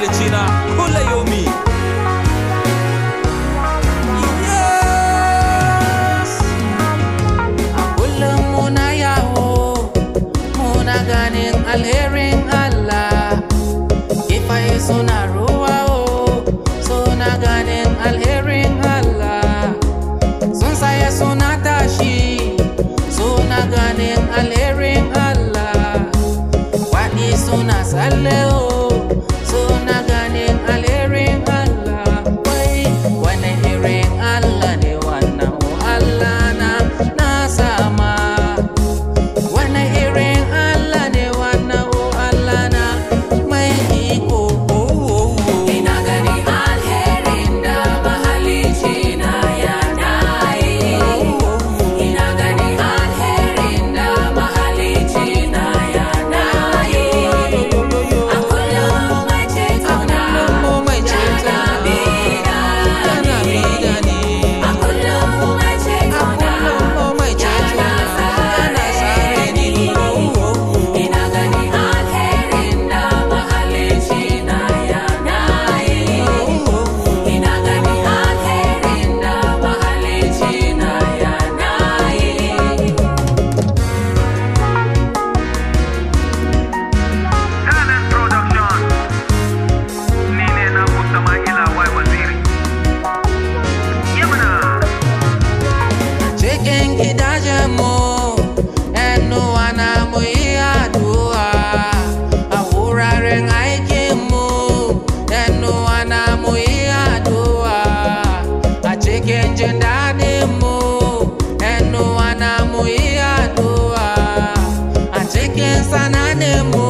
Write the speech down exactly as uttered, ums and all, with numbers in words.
mahalicina kula yomi. Yes. Kullum muna yawo muna ganin alherin Allah, kifaye suna ruwa o suna ganin alherin Allah, sun saya suna tashi suna ganin alherin Allah, waɗi suna tsalle o suna ganin alherin Allah. Wai wani irin Allah ne wannan o Allah na na sama, wani irin Allah ne wannan o Allah na mai iko. Ina gani alherin da mahalicina yana yi, ina gani alherin da mahalicina yana yi. A kullum mai cetona yana bina ni, a kullum mai cetona yana sare ni. Ina gani alherin da mahalicina yana yi, ina gani alherin da mahalicina yana yi. Talent Production. Ni ne na Sama'ila Y Waziri. Yamana. Cikin gidajenmu ‘yan uwana mu yi addu'a, a wuraren aikinmu ‘yan uwana mu yi addu'a, a cikin jin daɗinmu ‘yan uwana mu yi addu'a, a cikin sana'inmu